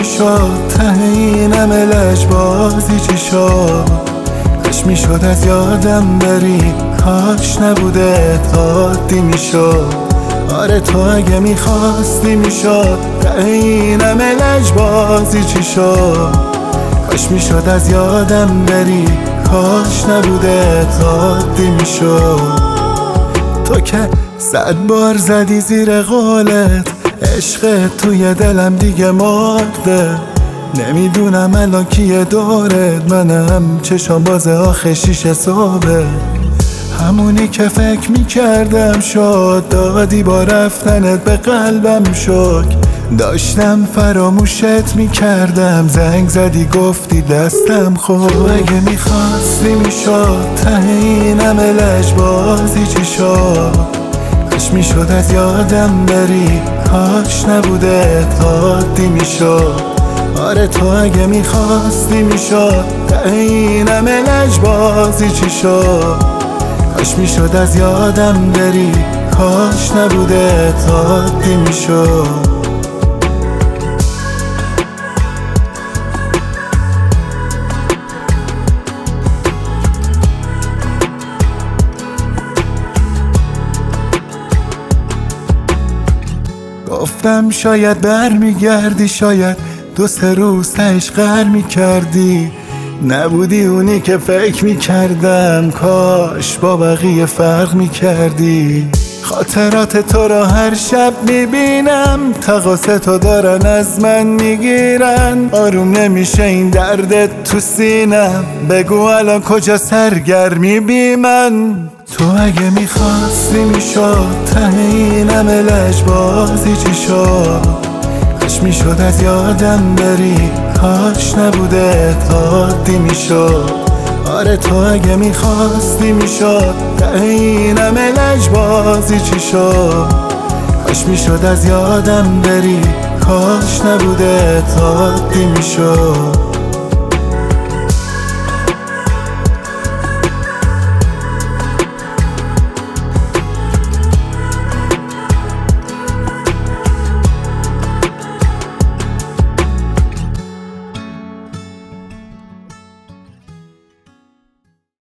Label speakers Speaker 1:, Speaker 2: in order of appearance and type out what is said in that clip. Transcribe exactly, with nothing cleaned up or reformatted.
Speaker 1: میشد ته اینم لجبازی چی شد؟ کاش میشد از یادم بری، کاش نبوده عادی میشد. آره تو اگه میخواستی میشد ته اینم لجبازی چی شد؟ کاش میشد از یادم بری، کاش نبوده عادی میشد. تو که صد بار زدی زیر قولت، عشق توی دلم دیگه مرده. نمیدونم الان کیه دورت، منم چشم باز آخه شیشه صبح. همونی که فکر میکردم شد، دادی با رفتنت به قلبم شک. داشتم فراموشت میکردم، زنگ زدی گفتی دستم خود. تو اگه میخواستی میشد ته اینم لجبازی چی شد؟ کاش میشد از یادم بری، کاش نبوده عادی میشد. آره تو اگه میخواستی میشد ته اینم لجبازی چی شد؟ کاش میشد از یادم بری، کاش نبوده عادی میشد. گفتم شاید برمیگردی، شاید دو سه روز تهش غر میکردی. نبودی اونی که فکر میکردم، کاش با بقیه فرق میکردی. خاطرات تو را هر شب میبینم، تقاصتو دارن از من میگیرن. آروم نمیشه این دردت تو سینم، بگو الان کجا سرگرمی بی من؟ تو اگه میخواستی میشد ته اینم لجبازی چی شد؟ کاش میشد از یادم بری، کاش نبوده عادی میشد. آره تو اگه میخواستی میشد ته اینم لجبازی چی شد؟ کاش میشد از یادم بری، کاش نبوده عادی میشد.